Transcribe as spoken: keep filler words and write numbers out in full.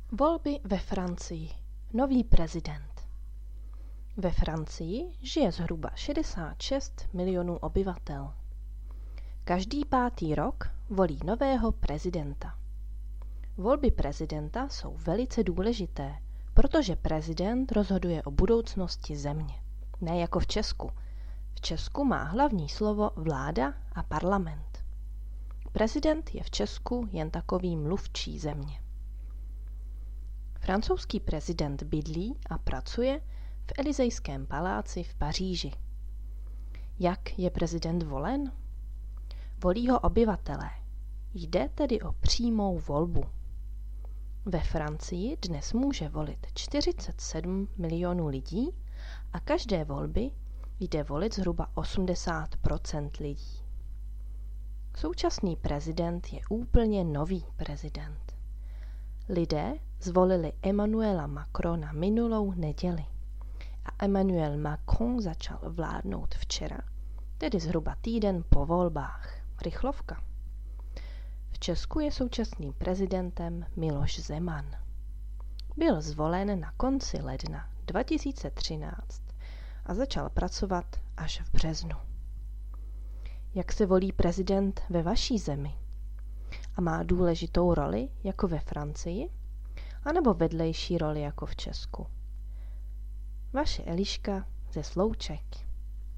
Volby ve Francii. Nový prezident. Ve Francii žije zhruba šedesát šest milionů obyvatel. Každý pátý rok volí nového prezidenta. Volby prezidenta jsou velice důležité, protože prezident rozhoduje o budoucnosti země. Ne jako v Česku. V Česku má hlavní slovo vláda a parlament. Prezident je v Česku jen takový mluvčí země. Francouzský prezident bydlí a pracuje v Elysejském paláci v Paříži. Jak je prezident volen? Volí ho obyvatelé. Jde tedy o přímou volbu. Ve Francii dnes může volit čtyřicet sedm milionů lidí a každé volby jde volit zhruba osmdesát procent lidí. Současný prezident je úplně nový prezident. Lidé zvolili Emmanuela Macrona minulou neděli a Emmanuel Macron začal vládnout včera, tedy zhruba týden po volbách. Rychlovka. V Česku je současným prezidentem Miloš Zeman. Byl zvolen na konci ledna dva tisíce třináct a začal pracovat až v březnu. Jak se volí prezident ve vaší zemi? A má důležitou roli jako ve Francii, anebo vedlejší roli jako v Česku? Vaše Eliška ze Slouček.